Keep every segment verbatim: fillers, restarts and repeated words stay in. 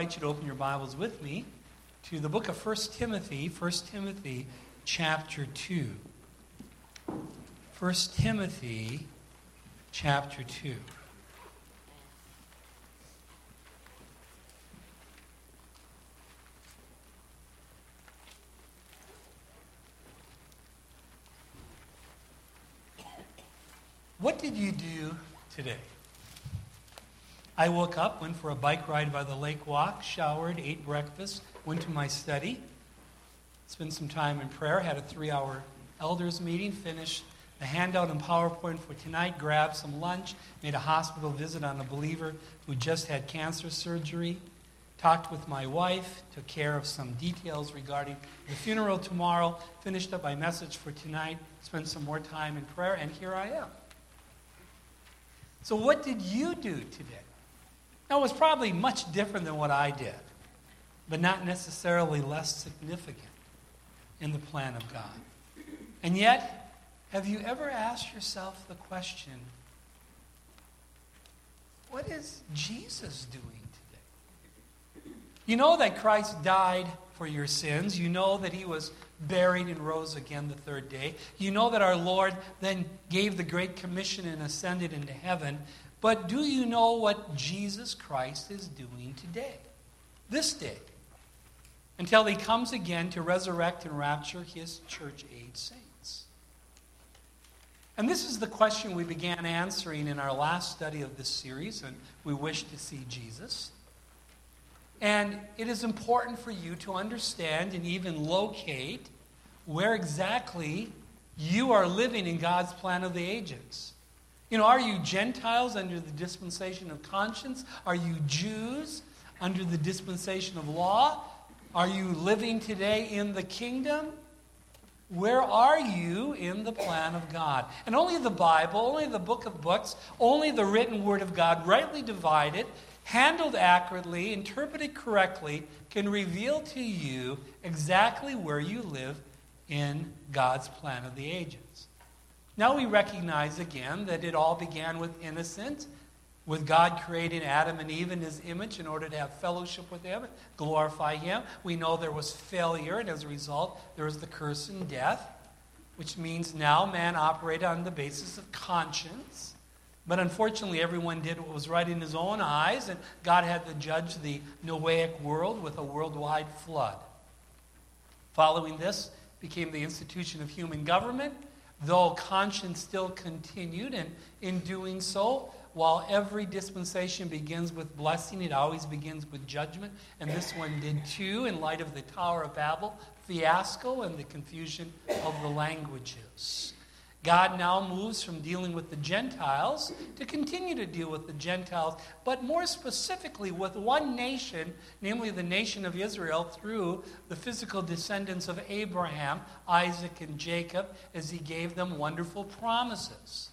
I invite you to open your Bibles with me to the book of First Timothy, First Timothy chapter two. First Timothy chapter two. What did you do today? I woke up, went for a bike ride by the lake walk, showered, ate breakfast, went to my study, spent some time in prayer, had a three-hour elders meeting, finished the handout and PowerPoint for tonight, grabbed some lunch, made a hospital visit on a believer who just had cancer surgery, talked with my wife, took care of some details regarding the funeral tomorrow, finished up my message for tonight, spent some more time in prayer, and here I am. So what did you do today? Now, it was probably much different than what I did, but not necessarily less significant in the plan of God. And yet, have you ever asked yourself the question, what is Jesus doing today? You know that Christ died for your sins. You know that he was buried and rose again the third day. You know that our Lord then gave the Great Commission and ascended into heaven. But do you know what Jesus Christ is doing today? This day. Until he comes again to resurrect and rapture his church-age saints. And this is the question we began answering in our last study of this series, and we wish to see Jesus. And it is important for you to understand and even locate where exactly you are living in God's plan of the ages. You know, are you Gentiles under the dispensation of conscience? Are you Jews under the dispensation of law? Are you living today in the kingdom? Where are you in the plan of God? And only the Bible, only the book of books, only the written word of God, rightly divided, handled accurately, interpreted correctly, can reveal to you exactly where you live in God's plan of the ages. Now we recognize again that it all began with innocence, with God creating Adam and Eve in his image in order to have fellowship with him, glorify him. We know there was failure, and as a result, there was the curse and death, which means now man operated on the basis of conscience. But unfortunately, everyone did what was right in his own eyes, and God had to judge the Noahic world with a worldwide flood. Following this became the institution of human government, though conscience still continued, and in doing so, while every dispensation begins with blessing, it always begins with judgment, and this one did too, in light of the Tower of Babel fiasco and the confusion of the languages. God now moves from dealing with the Gentiles to continue to deal with the Gentiles, but more specifically with one nation, namely the nation of Israel, through the physical descendants of Abraham, Isaac, and Jacob, as he gave them wonderful promises.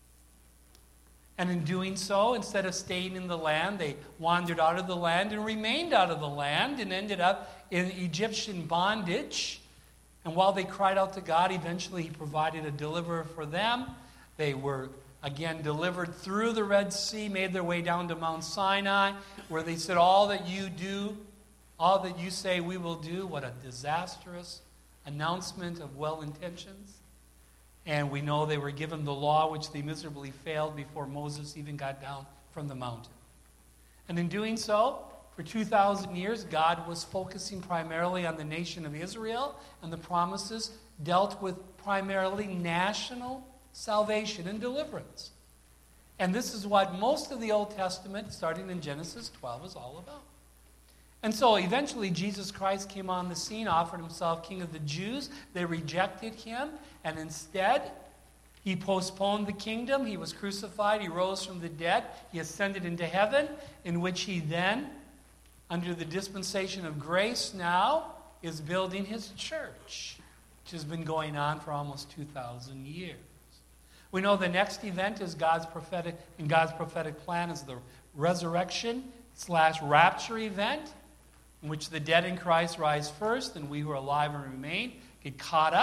And in doing so, instead of staying in the land, they wandered out of the land and remained out of the land and ended up in Egyptian bondage. And while they cried out to God, eventually he provided a deliverer for them. They were, again, delivered through the Red Sea, made their way down to Mount Sinai, where they said, all that you do, all that you say we will do. What a disastrous announcement of well intentions. And we know they were given the law, which they miserably failed before Moses even got down from the mountain. And in doing so, for two thousand years, God was focusing primarily on the nation of Israel, and the promises dealt with primarily national salvation and deliverance. And this is what most of the Old Testament, starting in Genesis twelve, is all about. And so eventually Jesus Christ came on the scene, offered himself King of the Jews. They rejected him, and instead he postponed the kingdom. He was crucified. He rose from the dead. He ascended into heaven, in which he then, under the dispensation of grace now, is building his church, which has been going on for almost two thousand years. We know the next event is God's prophetic, in God's prophetic plan is the resurrection slash rapture event, in which the dead in Christ rise first, and we who are alive and remain get caught up,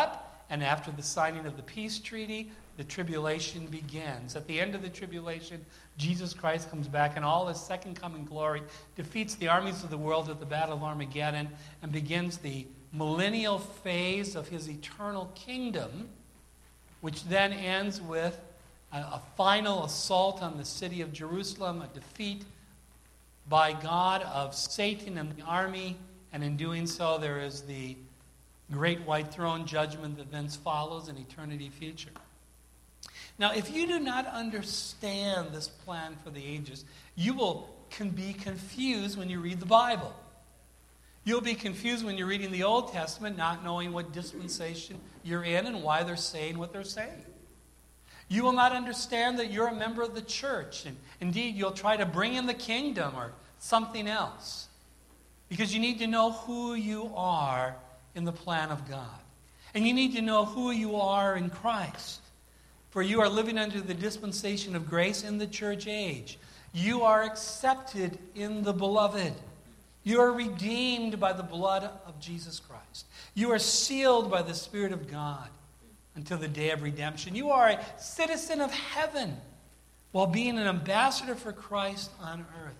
and after the signing of the peace treaty, the tribulation begins. At the end of the tribulation, Jesus Christ comes back in all his second coming glory, defeats the armies of the world at the Battle of Armageddon, and begins the millennial phase of his eternal kingdom, which then ends with a, a final assault on the city of Jerusalem, a defeat by God of Satan and the army, and in doing so there is the great white throne judgment that then follows in eternity future. Now, if you do not understand this plan for the ages, you will can be confused when you read the Bible. You'll be confused when you're reading the Old Testament, not knowing what dispensation you're in and why they're saying what they're saying. You will not understand that you're a member of the church, and indeed you'll try to bring in the kingdom or something else, because you need to know who you are in the plan of God. And you need to know who you are in Christ. For you are living under the dispensation of grace in the church age. You are accepted in the beloved. You are redeemed by the blood of Jesus Christ. You are sealed by the Spirit of God until the day of redemption. You are a citizen of heaven while being an ambassador for Christ on earth.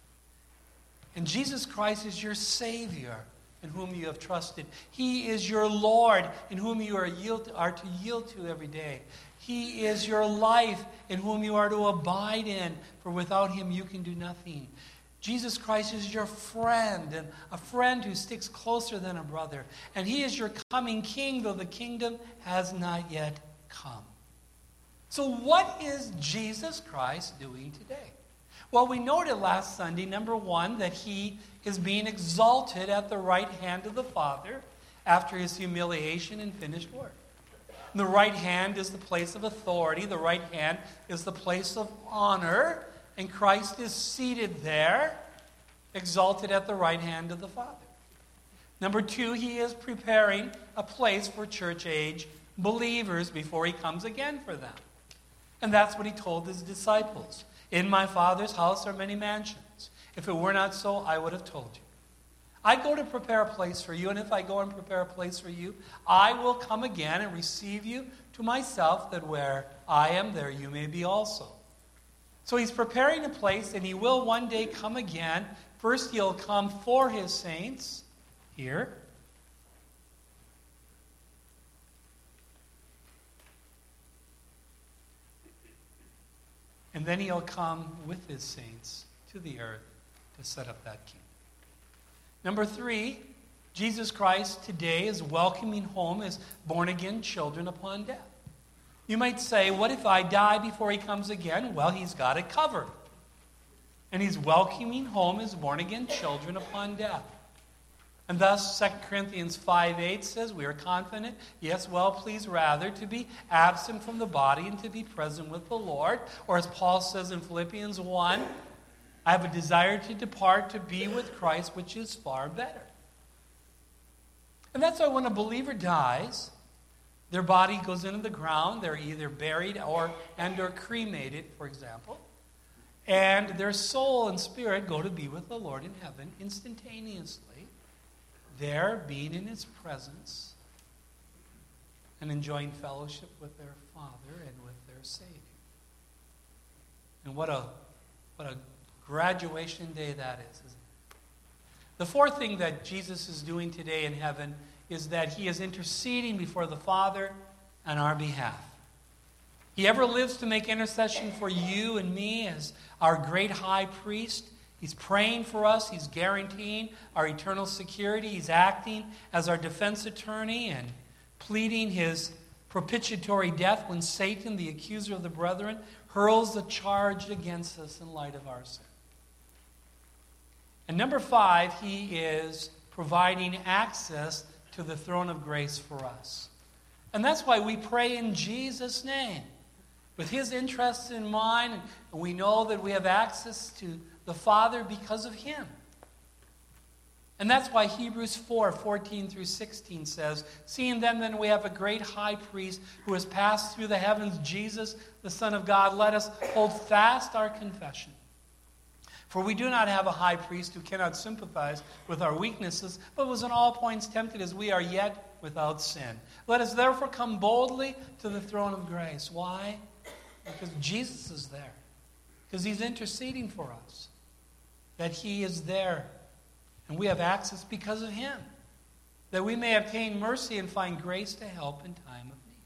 And Jesus Christ is your Savior in whom you have trusted. He is your Lord in whom you are, yield, are to yield to every day. He is your life in whom you are to abide in, for without him you can do nothing. Jesus Christ is your friend, and a friend who sticks closer than a brother. And he is your coming king, though the kingdom has not yet come. So what is Jesus Christ doing today? Well, we noted last Sunday, number one, that he is being exalted at the right hand of the Father after his humiliation and finished work. The right hand is the place of authority. The right hand is the place of honor. And Christ is seated there, exalted at the right hand of the Father. Number two, he is preparing a place for church age believers before he comes again for them. And that's what he told his disciples. In my Father's house are many mansions. If it were not so, I would have told you. I go to prepare a place for you, and if I go and prepare a place for you, I will come again and receive you to myself, that where I am, there you may be also. So he's preparing a place, and he will one day come again. First, he'll come for his saints here. And then he'll come with his saints to the earth to set up that kingdom. Number three, Jesus Christ today is welcoming home his born-again children upon death. You might say, what if I die before he comes again? Well, he's got it covered. And he's welcoming home his born-again children upon death. And thus, Second Corinthians five eight says, we are confident, yes, well, please rather, to be absent from the body and to be present with the Lord. Or as Paul says in Philippians one, I have a desire to depart to be with Christ, which is far better. And that's why when a believer dies, their body goes into the ground. They're either buried or and or cremated, for example. And their soul and spirit go to be with the Lord in heaven instantaneously, there being in his presence and enjoying fellowship with their Father and with their Savior. And what a what a graduation day that is, isn't it? The fourth thing that Jesus is doing today in heaven is that he is interceding before the Father on our behalf. He ever lives to make intercession for you and me as our great high priest. He's praying for us. He's guaranteeing our eternal security. He's acting as our defense attorney and pleading his propitiatory death when Satan, the accuser of the brethren, hurls the charge against us in light of our sin. And number five, he is providing access to the throne of grace for us. And that's why we pray in Jesus' name, with his interests in mind, and we know that we have access to the Father because of him. And that's why Hebrews four, fourteen through sixteen says, seeing then then we have a great high priest who has passed through the heavens, Jesus, the Son of God, let us hold fast our confession. For we do not have a high priest who cannot sympathize with our weaknesses, but was in all points tempted as we are, yet without sin. Let us therefore come boldly to the throne of grace. Why? Because Jesus is there. Because he's interceding for us. That he is there. And we have access because of him. That we may obtain mercy and find grace to help in time of need.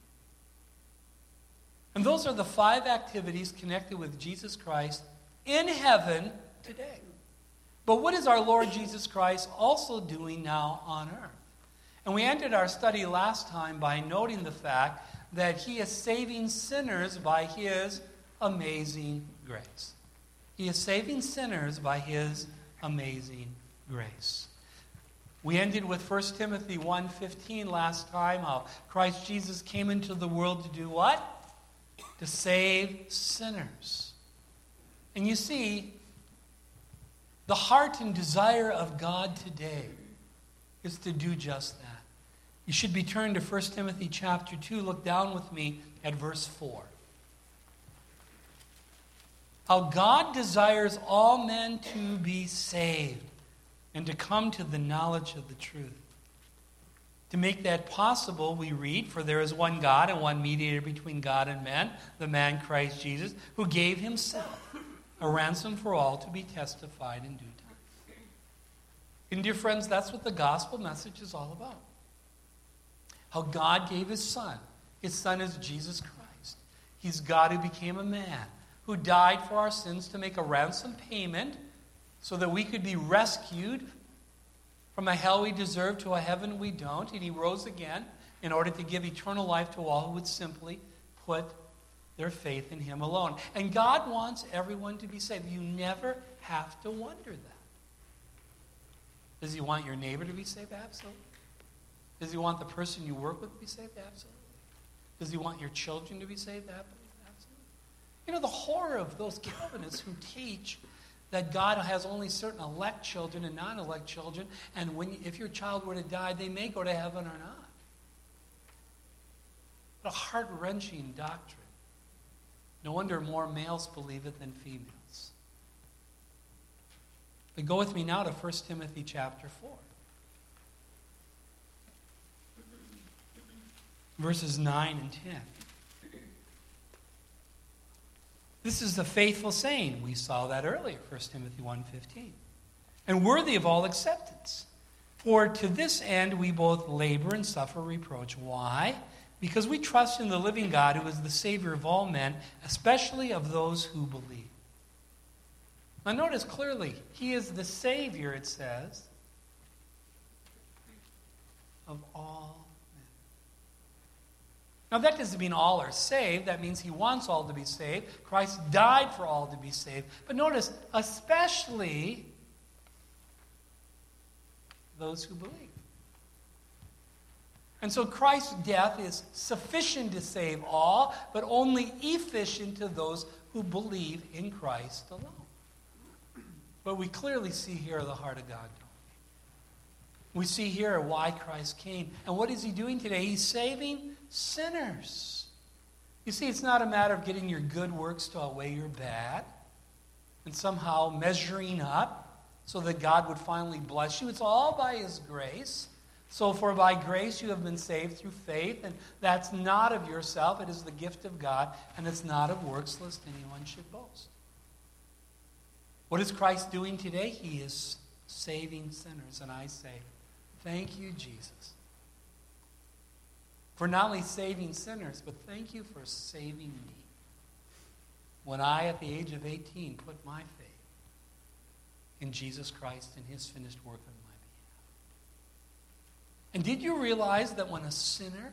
And those are the five activities connected with Jesus Christ in heaven today. But what is our Lord Jesus Christ also doing now on earth? And we ended our study last time by noting the fact that he is saving sinners by his amazing grace. He is saving sinners by his amazing grace. We ended with First Timothy one fifteen last time, how Christ Jesus came into the world to do what? To save sinners. And you see, the heart and desire of God today is to do just that. You should be turned to First Timothy chapter two. Look down with me at verse four. How God desires all men to be saved and to come to the knowledge of the truth. To make that possible, we read, for there is one God and one mediator between God and men, the man Christ Jesus, who gave himself a ransom for all to be testified in due time. And dear friends, that's what the gospel message is all about. How God gave his Son. His Son is Jesus Christ. He's God who became a man, who died for our sins to make a ransom payment so that we could be rescued from a hell we deserve to a heaven we don't. And he rose again in order to give eternal life to all who would simply put their faith in him alone. And God wants everyone to be saved. You never have to wonder that. Does he want your neighbor to be saved? Absolutely. Does he want the person you work with to be saved? Absolutely. Does he want your children to be saved? Absolutely. You know, the horror of those Calvinists who teach that God has only certain elect children and non-elect children, and when if your child were to die, they may go to heaven or not. What a heart-wrenching doctrine. No wonder more males believe it than females. But go with me now to First Timothy chapter four. Verses nine and ten. This is the faithful saying. We saw that earlier, First Timothy one fifteen. And worthy of all acceptance. For to this end we both labor and suffer reproach. Why? Because we trust in the living God who is the Savior of all men, especially of those who believe. Now notice clearly, he is the Savior, it says, of all men. Now that doesn't mean all are saved. That means he wants all to be saved. Christ died for all to be saved. But notice, especially those who believe. And so Christ's death is sufficient to save all, but only efficient to those who believe in Christ alone. But we clearly see here the heart of God, don't we? We see here why Christ came. And what is he doing today? He's saving sinners. You see, it's not a matter of getting your good works to outweigh your bad and somehow measuring up so that God would finally bless you. It's all by his grace. So for by grace you have been saved through faith, and that's not of yourself. It is the gift of God, and it's not of works, lest anyone should boast. What is Christ doing today? He is saving sinners, and I say, thank you, Jesus, for not only saving sinners, but thank you for saving me. When I, at the age of eighteen, put my faith in Jesus Christ and his finished work on my behalf. And did you realize that when a sinner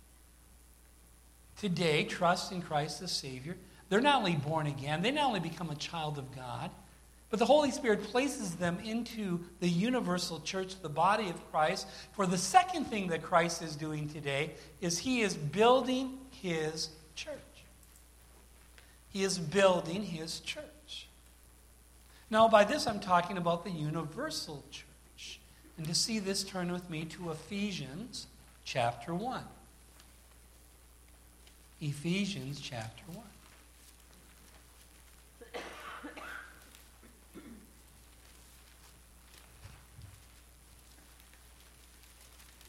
today trusts in Christ as Savior, they're not only born again, they not only become a child of God, but the Holy Spirit places them into the universal church, the body of Christ. For the second thing that Christ is doing today is he is building his church. He is building his church. Now, by this I'm talking about the universal church. And to see this, turn with me to Ephesians chapter one. Ephesians chapter one.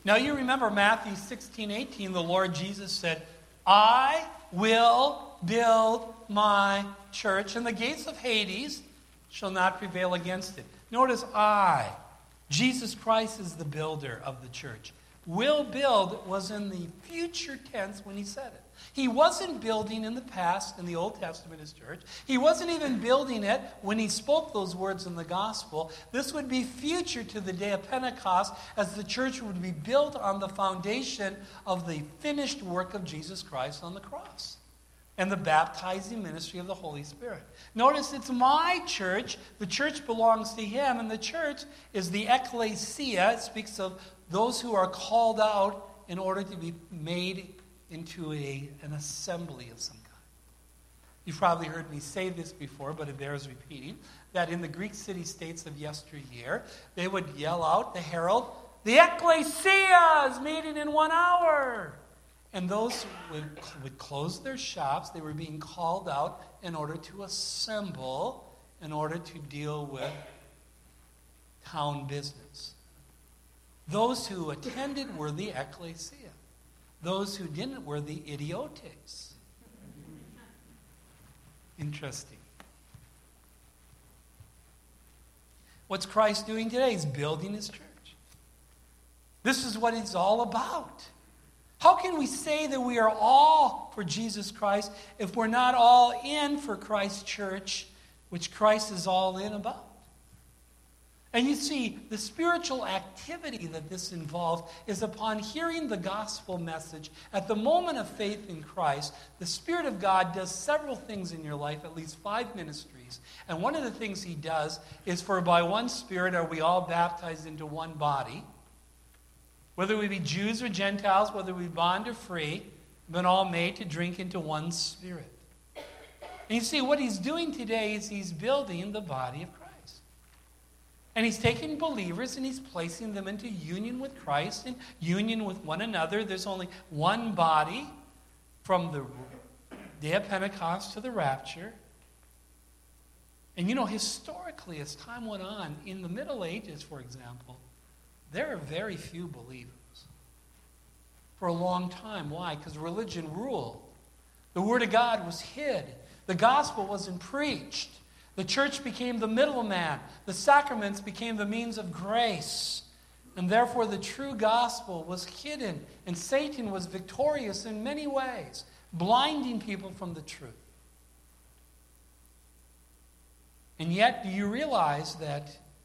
Now you remember Matthew sixteen eighteen, the Lord Jesus said, I will build my church, and the gates of Hades shall not prevail against it. Notice I. Jesus Christ is the builder of the church. Will build was in the future tense when he said it. He wasn't building in the past in the Old Testament as church. He wasn't even building it when he spoke those words in the gospel. This would be future to the day of Pentecost, as the church would be built on the foundation of the finished work of Jesus Christ on the cross and the baptizing ministry of the Holy Spirit. Notice it's my church. The church belongs to him, and the church is the ecclesia. It speaks of those who are called out in order to be made into a, an assembly of some kind. You've probably heard me say this before, but it bears repeating, that in the Greek city-states of yesteryear, they would yell out, the herald, the ecclesia is meeting in one hour. And those would, would close their shops. They were being called out in order to assemble, in order to deal with town business. Those who attended were the ecclesia. Those who didn't were the idiotes. Interesting. What's Christ doing today? He's building his church. This is what it's all about. How can we say that we are all for Jesus Christ if we're not all in for Christ's church, which Christ is all in about? And you see, the spiritual activity that this involves is upon hearing the gospel message. At the moment of faith in Christ, the Spirit of God does several things in your life, at least five ministries. And one of the things he does is, for by one Spirit are we all baptized into one body. Whether we be Jews or Gentiles, whether we be bond or free, we've been all made to drink into one Spirit. And you see, what he's doing today is he's building the body of Christ. And he's taking believers and he's placing them into union with Christ and union with one another. There's only one body from the day of Pentecost to the rapture. And you know, historically, as time went on, in the Middle Ages, for example, there are very few believers. For a long time. Why? Because religion ruled. The Word of God was hid. The gospel wasn't preached. The church became the middleman. The sacraments became the means of grace. And therefore the true gospel was hidden. And Satan was victorious in many ways, blinding people from the truth. And yet, do you realize that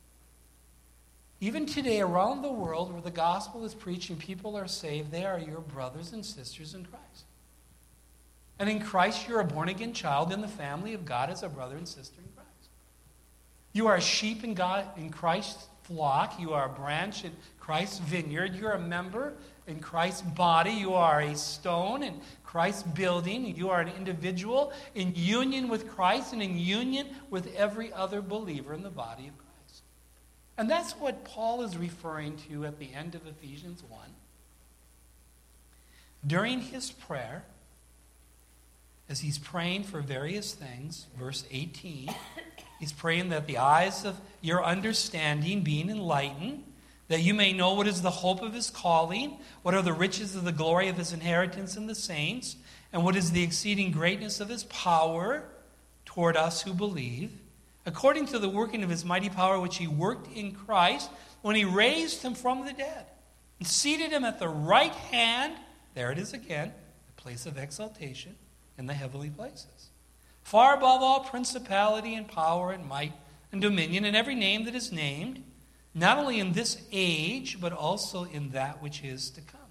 even today around the world where the gospel is preached and people are saved, they are your brothers and sisters in Christ. And in Christ, you're a born-again child in the family of God as a brother and sister in Christ. You are a sheep in God, in Christ's flock. You are a branch in Christ's vineyard. You're a member in Christ's body. You are a stone in Christ's building. You are an individual in union with Christ and in union with every other believer in the body of Christ. And that's what Paul is referring to at the end of Ephesians one. During his prayer, as he's praying for various things, verse eighteen, he's praying that the eyes of your understanding being enlightened, that you may know what is the hope of his calling, what are the riches of the glory of his inheritance in the saints, and what is the exceeding greatness of his power toward us who believe, according to the working of his mighty power which he worked in Christ when he raised him from the dead and seated him at the right hand, there it is again, the place of exaltation in the heavenly places, far above all principality and power and might and dominion and every name that is named, not only in this age, but also in that which is to come.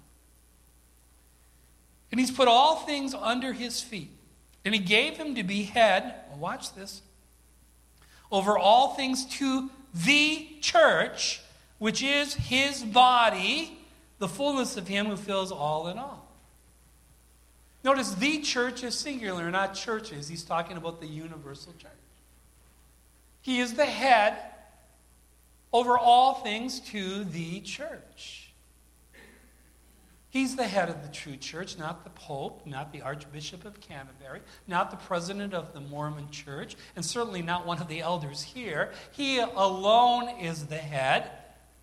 And he's put all things under his feet. And he gave him to be head, well, watch this, over all things to the church, which is his body, the fullness of him who fills all in all. Notice the church is singular, not churches. He's talking about the universal church. He is the head over all things to the church. He's the head of the true church, not the Pope, not the Archbishop of Canterbury, not the president of the Mormon Church, and certainly not one of the elders here. He alone is the head.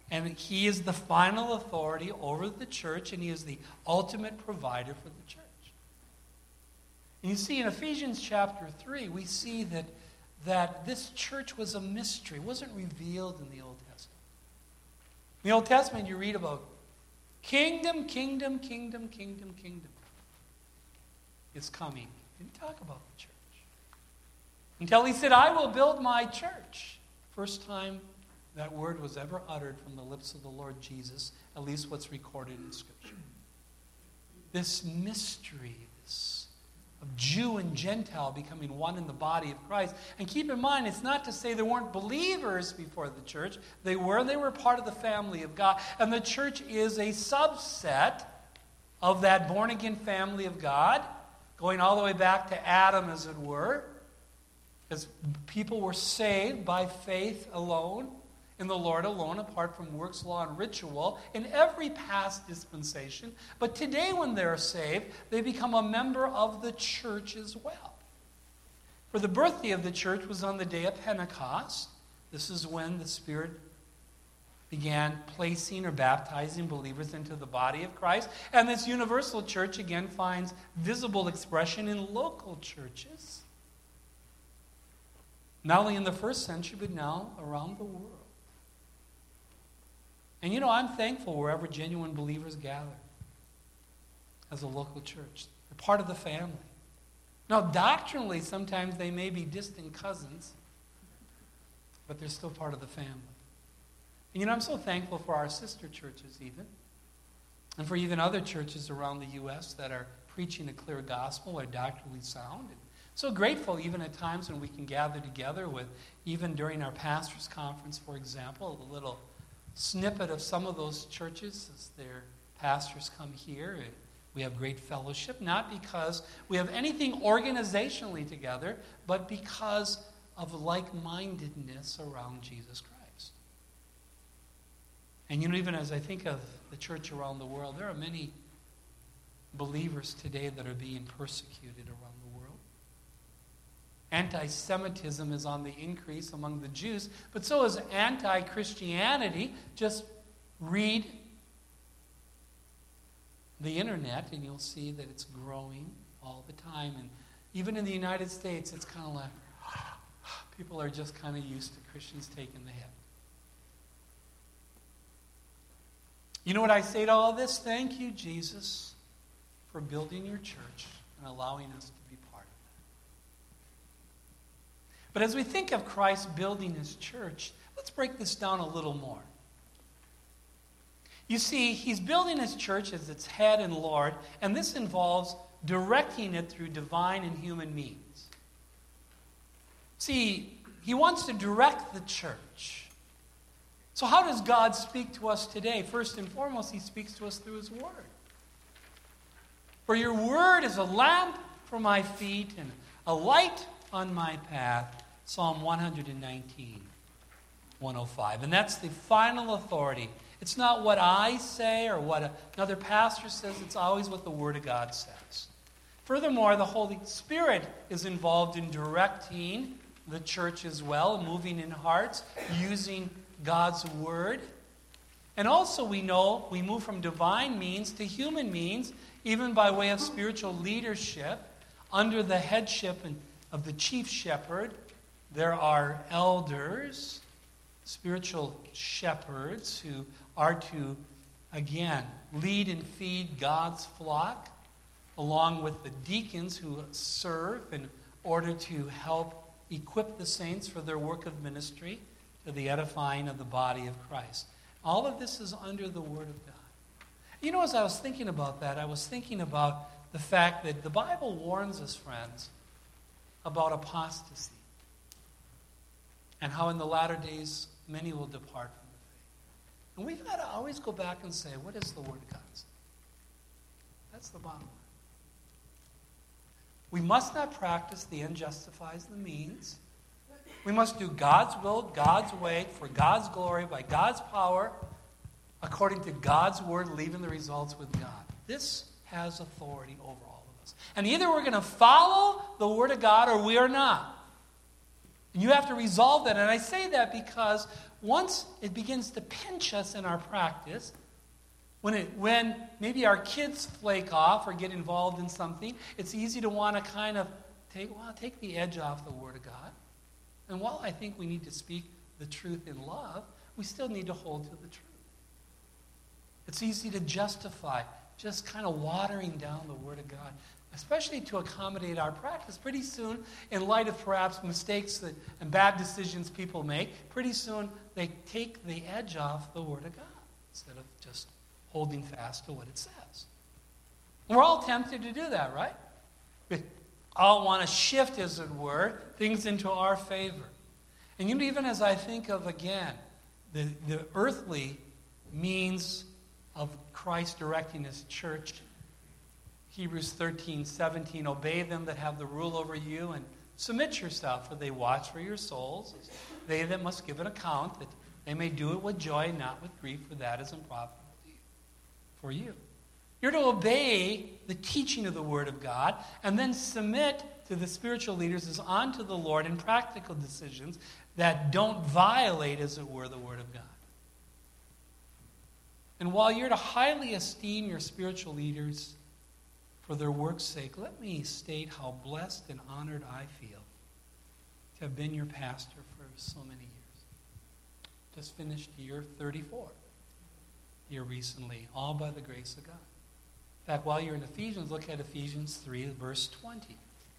And he is the final authority over the church, and he is the ultimate provider for the church. And you see, in Ephesians chapter three, we see that, that this church was a mystery. It wasn't revealed in the Old Testament. In the Old Testament, you read about kingdom, kingdom, kingdom, kingdom, kingdom. It's coming. He didn't talk about the church. Until he said, I will build my church. First time that word was ever uttered from the lips of the Lord Jesus, at least what's recorded in Scripture. This mystery, this of Jew and Gentile becoming one in the body of Christ. And keep in mind, it's not to say there weren't believers before the church. They were, and they were part of the family of God. And the church is a subset of that born-again family of God, going all the way back to Adam, as it were, because people were saved by faith alone, in the Lord alone, apart from works, law, and ritual, in every past dispensation. But today, when they're saved, they become a member of the church as well. For the birthday of the church was on the day of Pentecost. This is when the Spirit began placing or baptizing believers into the body of Christ. And this universal church, again, finds visible expression in local churches. Not only in the first century, but now around the world. And you know, I'm thankful wherever genuine believers gather as a local church. They're part of the family. Now, doctrinally, sometimes they may be distant cousins, but they're still part of the family. And you know, I'm so thankful for our sister churches even, and for even other churches around the U S that are preaching a clear gospel, are doctrinally sound. And so grateful even at times when we can gather together with, even during our pastors' conference, for example, a little snippet of some of those churches as their pastors come here. We have great fellowship, not because we have anything organizationally together, but because of like-mindedness around Jesus Christ. And you know, even as I think of the church around the world, there are many believers today that are being persecuted around the world. Anti-Semitism is on the increase among the Jews, but so is anti-Christianity. Just read the internet and you'll see that it's growing all the time. And even in the United States, it's kind of like people are just kind of used to Christians taking the hit. You know what I say to all this? Thank you, Jesus, for building your church and allowing us to be part of it. But as we think of Christ building his church, let's break this down a little more. You see, he's building his church as its head and Lord, and this involves directing it through divine and human means. See, he wants to direct the church. So how does God speak to us today? First and foremost, he speaks to us through his word. For your word is a lamp for my feet and a light on my path. Psalm one nineteen, one oh five. And that's the final authority. It's not what I say or what another pastor says. It's always what the Word of God says. Furthermore, the Holy Spirit is involved in directing the church as well, moving in hearts, using God's Word. And also we know we move from divine means to human means, even by way of spiritual leadership, under the headship of the chief shepherd. There are elders, spiritual shepherds, who are to, again, lead and feed God's flock, along with the deacons who serve in order to help equip the saints for their work of ministry to the edifying of the body of Christ. All of this is under the Word of God. You know, as I was thinking about that, I was thinking about the fact that the Bible warns us, friends, about apostasy and how in the latter days many will depart from the faith. And we've got to always go back and say, what does the Word of God say? That's the bottom line. We must not practice the end justifies the means. We must do God's will, God's way, for God's glory, by God's power, according to God's word, leaving the results with God. This has authority over all of us. And either we're going to follow the Word of God or we are not. And you have to resolve that. And I say that because once it begins to pinch us in our practice, when it, when maybe our kids flake off or get involved in something, it's easy to want to kind of take, well, take the edge off the Word of God. And while I think we need to speak the truth in love, we still need to hold to the truth. It's easy to justify just kind of watering down the Word of God, especially to accommodate our practice. Pretty soon, in light of perhaps mistakes that, and bad decisions people make, pretty soon they take the edge off the Word of God instead of just holding fast to what it says. And we're all tempted to do that, right? We all want to shift, as it were, things into our favor. And you know, even as I think of, again, the, the earthly means of Christ directing his church, Hebrews thirteen seventeen, obey them that have the rule over you and submit yourself, for they watch for your souls. They that must give an account, that they may do it with joy, not with grief, for that is unprofitable for you. You're to obey the teaching of the Word of God and then submit to the spiritual leaders as unto the Lord in practical decisions that don't violate, as it were, the Word of God. And while you're to highly esteem your spiritual leaders for their work's sake, let me state how blessed and honored I feel to have been your pastor for so many years. Just finished year thirty-four here recently, all by the grace of God. In fact, while you're in Ephesians, look at Ephesians three, verse twenty.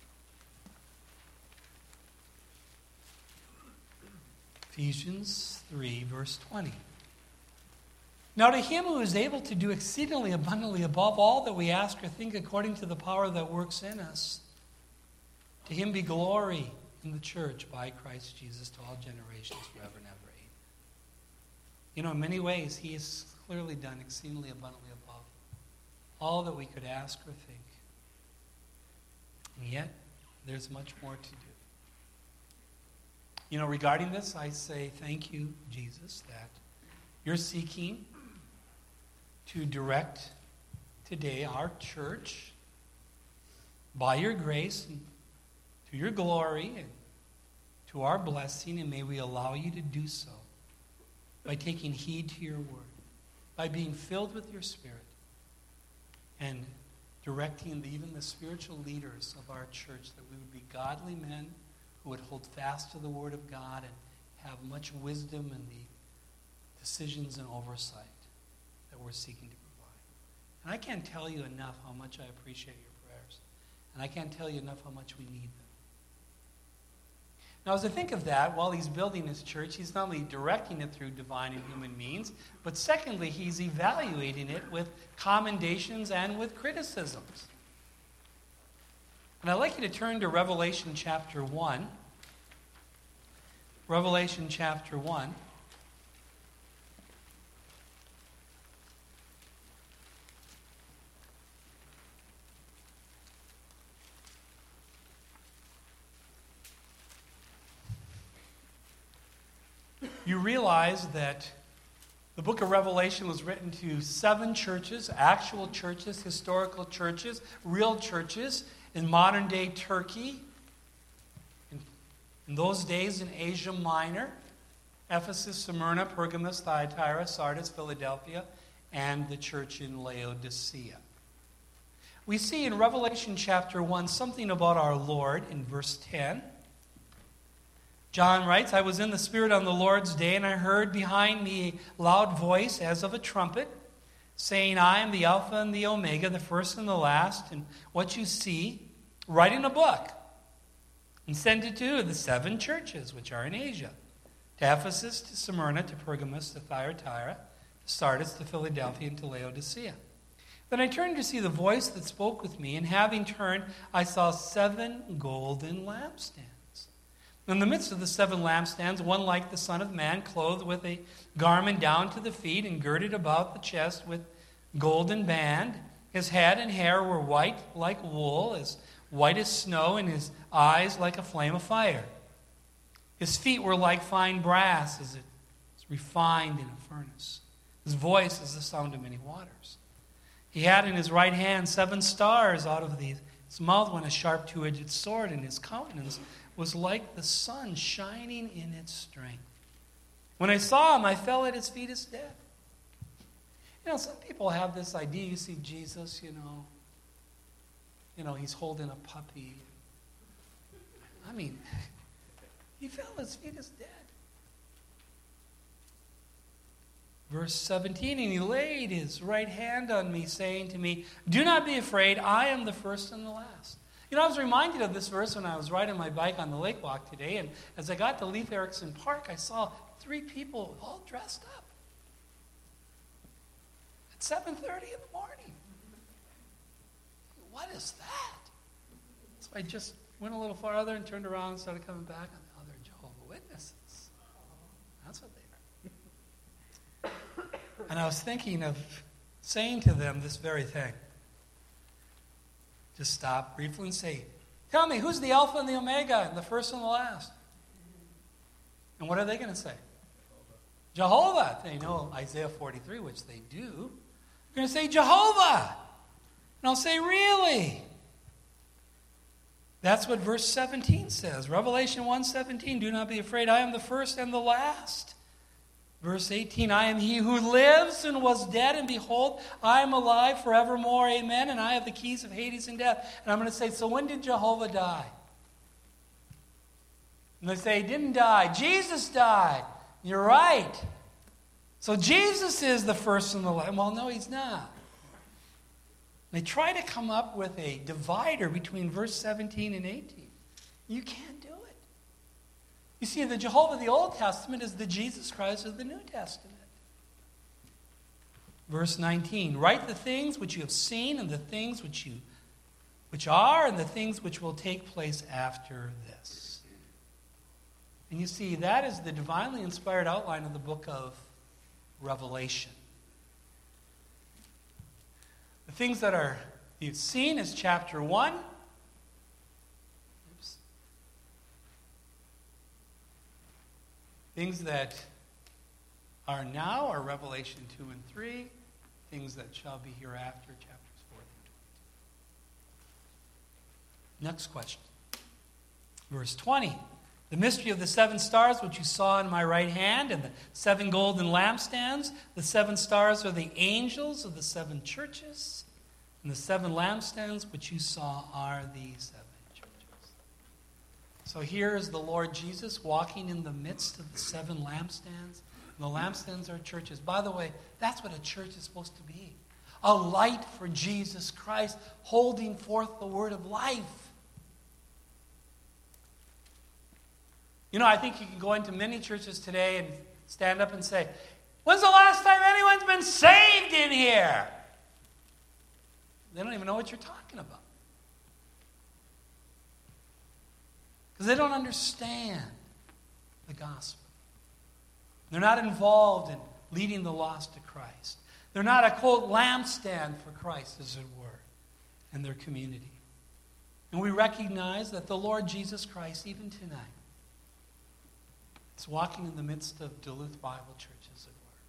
Ephesians three, verse twenty. Now to him who is able to do exceedingly abundantly above all that we ask or think according to the power that works in us, to him be glory in the church by Christ Jesus to all generations forever and ever. Amen. You know, in many ways, he has clearly done exceedingly abundantly above all that we could ask or think. And yet, there's much more to do. You know, regarding this, I say thank you, Jesus, that you're seeking to direct today our church by your grace and to your glory and to our blessing, and may we allow you to do so by taking heed to your word, by being filled with your Spirit, and directing the, even the spiritual leaders of our church, that we would be godly men who would hold fast to the Word of God and have much wisdom in the decisions and oversight that we're seeking to provide. And I can't tell you enough how much I appreciate your prayers. And I can't tell you enough how much we need them. Now, as I think of that, while he's building his church, he's not only directing it through divine and human means, but secondly, he's evaluating it with commendations and with criticisms. And I'd like you to turn to Revelation chapter one. Revelation chapter one. You realize that the book of Revelation was written to seven churches, actual churches, historical churches, real churches in modern-day Turkey, in, in those days in Asia Minor, Ephesus, Smyrna, Pergamos, Thyatira, Sardis, Philadelphia, and the church in Laodicea. We see in Revelation chapter one something about our Lord in verse ten. John writes, I was in the Spirit on the Lord's day, and I heard behind me a loud voice as of a trumpet, saying, I am the Alpha and the Omega, the first and the last, and what you see, write in a book, and send it to the seven churches which are in Asia, to Ephesus, to Smyrna, to Pergamos, to Thyatira, to Sardis, to Philadelphia, and to Laodicea. Then I turned to see the voice that spoke with me, and having turned, I saw seven golden lampstands. In the midst of the seven lampstands, one like the Son of Man, clothed with a garment down to the feet and girded about the chest with golden band. His head and hair were white like wool, as white as snow, and his eyes like a flame of fire. His feet were like fine brass, as it is refined in a furnace. His voice is the sound of many waters. He had in his right hand seven stars. Out of his mouth went a sharp two-edged sword, and his countenance was like the sun shining in its strength. When I saw him, I fell at his feet as dead. You know, some people have this idea. You see Jesus, you know, you know, he's holding a puppy. I mean, he fell at his feet as dead. Verse seventeen, and he laid his right hand on me, saying to me, do not be afraid, I am the first and the last. You know, I was reminded of this verse when I was riding my bike on the lake walk today, and as I got to Leif Erikson Park, I saw three people all dressed up at seven thirty in the morning. What is that? So I just went a little farther and turned around and started coming back, and oh, they're Jehovah's Witnesses. That's what they are. And I was thinking of saying to them this very thing. Just stop briefly and say, tell me, who's the Alpha and the Omega, and the first and the last? And what are they going to say? Jehovah. They know Isaiah forty-three, which they do. They're going to say, Jehovah. And I'll say, really? That's what verse seventeen says. Revelation one seventeen, do not be afraid, I am the first and the last. Verse eighteen, I am he who lives and was dead, and behold, I am alive forevermore, amen, and I have the keys of Hades and death. And I'm going to say, so when did Jehovah die? And they say, he didn't die. Jesus died. You're right. So Jesus is the first and the last. Well, no, he's not. They try to come up with a divider between verse seventeen and eighteen. You can't do it. You see, the Jehovah of the Old Testament is the Jesus Christ of the New Testament. Verse nineteen, write the things which you have seen, and the things which you which are, and the things which will take place after this. And you see, that is the divinely inspired outline of the book of Revelation. The things that are you've seen is chapter one. Oops. Things that are now are Revelation two and three. Things that shall be hereafter, chapters four through twenty. Next question. Verse twenty. The mystery of the seven stars which you saw in my right hand, and the seven golden lampstands. The seven stars are the angels of the seven churches, and the seven lampstands which you saw are the seven churches. So here is the Lord Jesus walking in the midst of the seven lampstands. And the lampstands are churches. By the way, that's what a church is supposed to be. A light for Jesus Christ, holding forth the word of life. You know, I think you can go into many churches today and stand up and say, when's the last time anyone's been saved in here? They don't even know what you're talking about. Because they don't understand the gospel. They're not involved in leading the lost to Christ. They're not a, quote, lampstand for Christ, as it were, in their community. And we recognize that the Lord Jesus Christ, even tonight, is walking in the midst of Duluth Bible Church, as it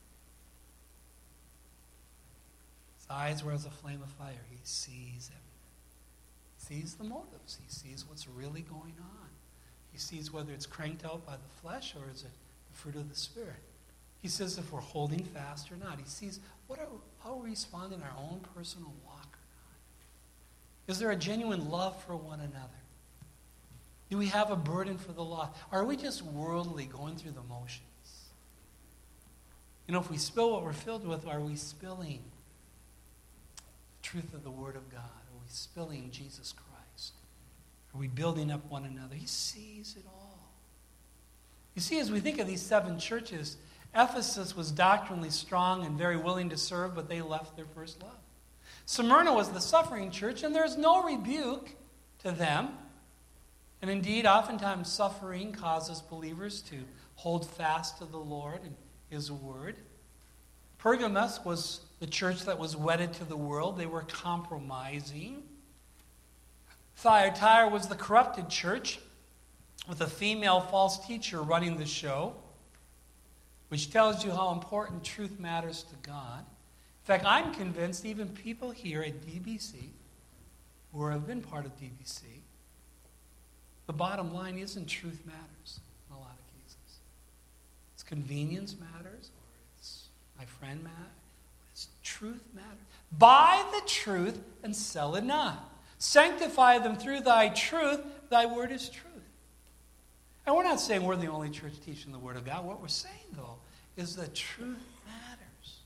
were. His eyes were as a flame of fire. He sees everything. He sees the motives. He sees what's really going on. He sees whether it's cranked out by the flesh or is it the fruit of the Spirit. He says if we're holding fast or not. He sees what are, how we respond in our own personal walk or not. Is there a genuine love for one another? Do we have a burden for the lost? Are we just worldly going through the motions? You know, if we spill what we're filled with, are we spilling the truth of the Word of God? Are we spilling Jesus Christ? Are we building up one another? He sees it all. You see, as we think of these seven churches, Ephesus was doctrinally strong and very willing to serve, but they left their first love. Smyrna was the suffering church, and there's no rebuke to them. And indeed, oftentimes suffering causes believers to hold fast to the Lord and His Word. Pergamos was the church that was wedded to the world. They were compromising. Thyatira was the corrupted church with a female false teacher running the show, which tells you how important truth matters to God. In fact, I'm convinced even people here at D B C, who have been part of D B C, The bottom line isn't truth matters in a lot of cases. It's convenience matters, or it's my friend matters. It's truth matters. Buy the truth and sell it not. Sanctify them through thy truth. Thy word is truth. And we're not saying we're the only church teaching the word of God. What we're saying, though, is that truth matters.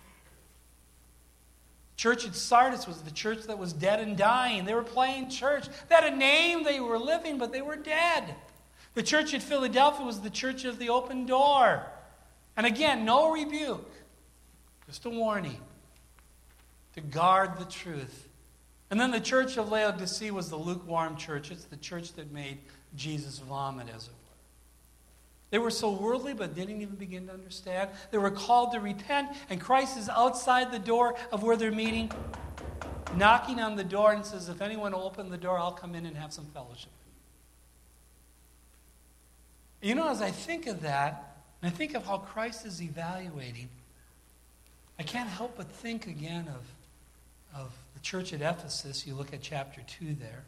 Church at Sardis was the church that was dead and dying. They were playing church. They had a name, they were living, but they were dead. The church at Philadelphia was the church of the open door. And again, no rebuke, just a warning to guard the truth. And then the church of Laodicea was the lukewarm church. It's the church that made Jesus vomit, as it were. They were so worldly, but didn't even begin to understand. They were called to repent, and Christ is outside the door of where they're meeting, knocking on the door, and says, if anyone will open the door, I'll come in and have some fellowship. You know, as I think of that, and I think of how Christ is evaluating, I can't help but think again of, of the church at Ephesus. You look at chapter two there.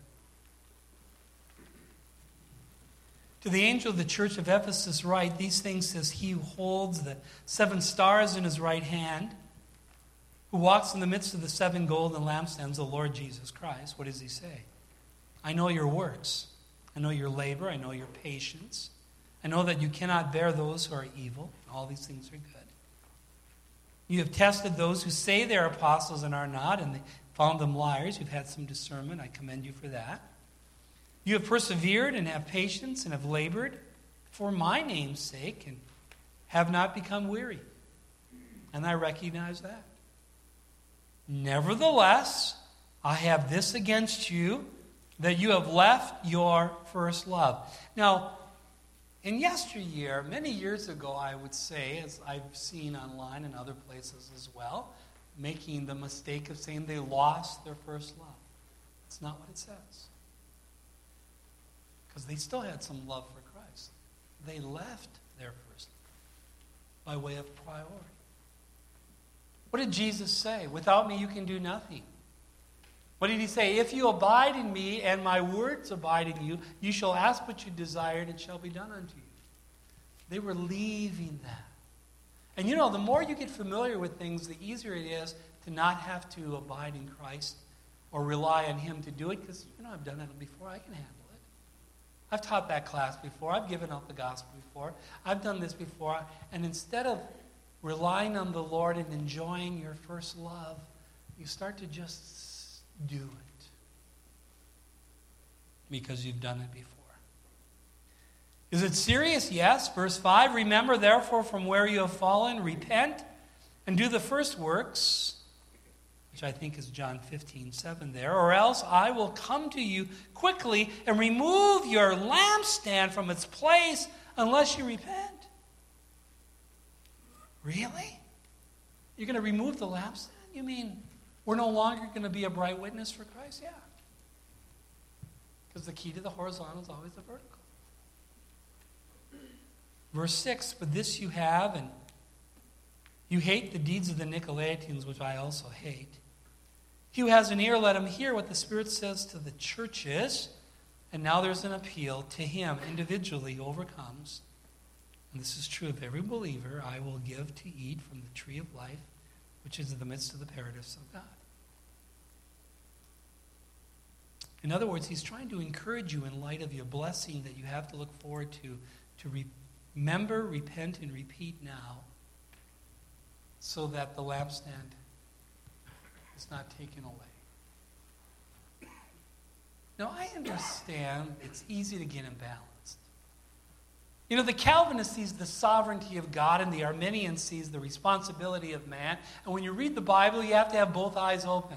To the angel of the church of Ephesus write, these things says he who holds the seven stars in his right hand, who walks in the midst of the seven golden lampstands, the Lord Jesus Christ. What does he say? I know your works. I know your labor. I know your patience. I know that you cannot bear those who are evil. All these things are good. You have tested those who say they're apostles and are not, and they found them liars. You've had some discernment. I commend you for that. You have persevered and have patience and have labored for my name's sake and have not become weary. And I recognize that. Nevertheless, I have this against you, that you have left your first love. Now, in yesteryear, many years ago, I would say, as I've seen online and other places as well, making the mistake of saying they lost their first love. That's not what it says. Because they still had some love for Christ. They left their first love by way of priority. What did Jesus say? Without me you can do nothing. What did he say? If you abide in me and my words abide in you, you shall ask what you desire and it shall be done unto you. They were leaving that. And you know, the more you get familiar with things, the easier it is to not have to abide in Christ or rely on him to do it, because, you know, I've done it before. I can handle it. I've taught that class before. I've given out the gospel before. I've done this before. And instead of relying on the Lord and enjoying your first love, you start to just do it because you've done it before. Is it serious? Yes. Verse five, remember therefore from where you have fallen, repent, and do the first works, which I think is John fifteen seven there, or else I will come to you quickly and remove your lampstand from its place unless you repent. Really? You're going to remove the lampstand? You mean we're no longer going to be a bright witness for Christ? Yeah. Because the key to the horizontal is always the vertical. Verse six, but this you have, and you hate the deeds of the Nicolaitans, which I also hate. He who has an ear, let him hear what the Spirit says to the churches. And now there's an appeal to him individually who overcomes. And this is true of every believer. I will give to eat from the tree of life, which is in the midst of the paradise of God. In other words, he's trying to encourage you in light of your blessing that you have to look forward to, to remember, repent, and repeat now, so that the lampstand is not taken away. Now, I understand it's easy to get imbalanced. You know, the Calvinist sees the sovereignty of God, and the Arminian sees the responsibility of man. And when you read the Bible, you have to have both eyes open.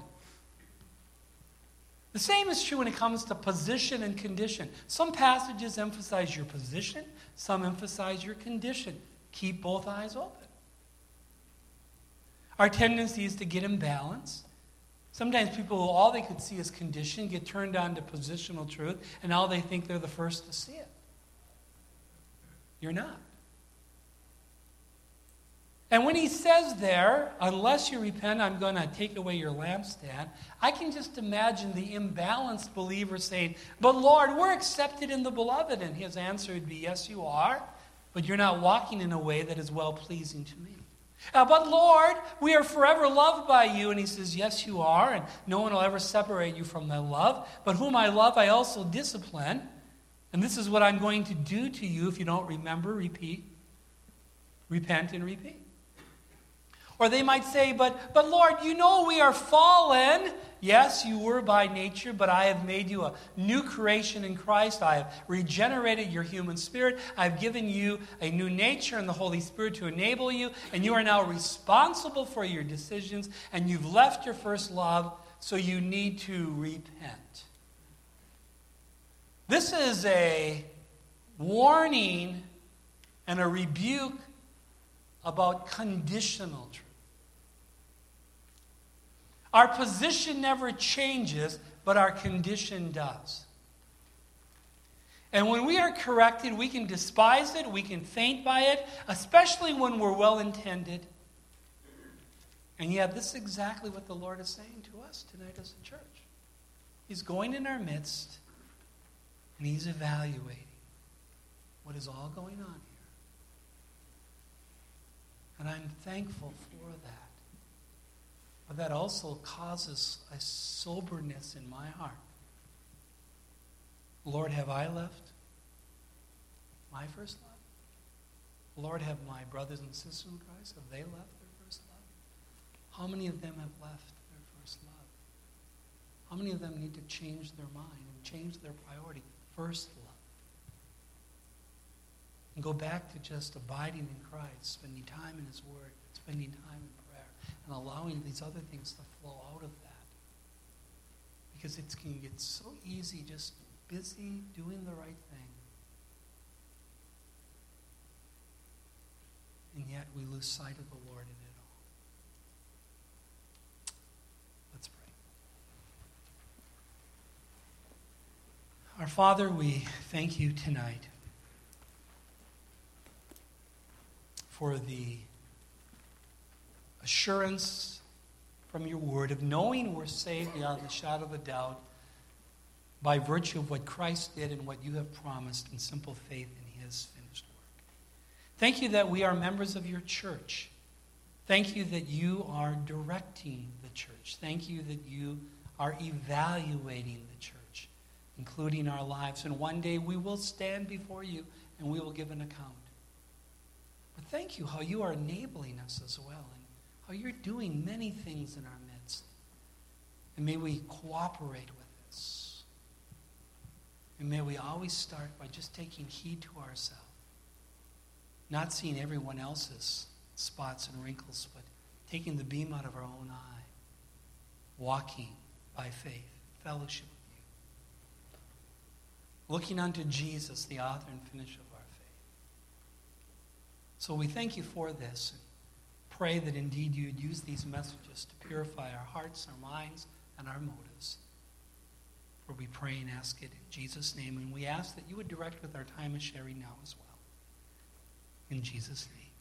The same is true when it comes to position and condition. Some passages emphasize your position, some emphasize your condition. Keep both eyes open. Our tendency is to get imbalanced. Sometimes people, all they could see is condition, get turned on to positional truth, and now they think they're the first to see it. You're not. And when he says there, unless you repent, I'm going to take away your lampstand, I can just imagine the imbalanced believer saying, but Lord, we're accepted in the beloved. And his answer would be, yes, you are, but you're not walking in a way that is well-pleasing to me. Uh, but Lord, we are forever loved by you. And he says, yes, you are, and no one will ever separate you from that love. But whom I love, I also discipline. And this is what I'm going to do to you if you don't remember, repeat, repent, and repeat. Or they might say, but, but Lord, you know we are fallen. Yes, you were by nature, but I have made you a new creation in Christ. I have regenerated your human spirit. I've given you a new nature and the Holy Spirit to enable you, and you are now responsible for your decisions, and you've left your first love, so you need to repent. This is a warning and a rebuke about conditional truth. Our position never changes, but our condition does. And when we are corrected, we can despise it, we can faint by it, especially when we're well-intended. And yet, this is exactly what the Lord is saying to us tonight as a church. He's going in our midst, and he's evaluating what is all going on here. And I'm thankful for that. But that also causes a soberness in my heart. Lord, have I left my first love? Lord, have my brothers and sisters in Christ, have they left their first love? How many of them have left their first love? How many of them need to change their mind and change their priority? First love. And go back to just abiding in Christ, spending time in his word, spending time in prayer, and allowing these other things to flow out of that. Because it can get so easy just busy doing the right thing. And yet we lose sight of the Lord in it all. Let's pray. Our Father, we thank you tonight for the assurance from your word of knowing we're saved beyond the shadow of a doubt by virtue of what Christ did and what you have promised in simple faith in his finished work. Thank you that we are members of your church. Thank you that you are directing the church. Thank you that you are evaluating the church, including our lives. And one day we will stand before you and we will give an account. But thank you how you are enabling us as well, and how you're doing many things in our midst. And may we cooperate with this. And may we always start by just taking heed to ourselves. Not seeing everyone else's spots and wrinkles, but taking the beam out of our own eye. Walking by faith, fellowship with you. Looking unto Jesus, the author and finisher of our faith. So we thank you for this. Pray that indeed you'd use these messages to purify our hearts, our minds, and our motives. For we pray and ask it in Jesus' name, and we ask that you would direct with our time of sharing now as well. In Jesus' name.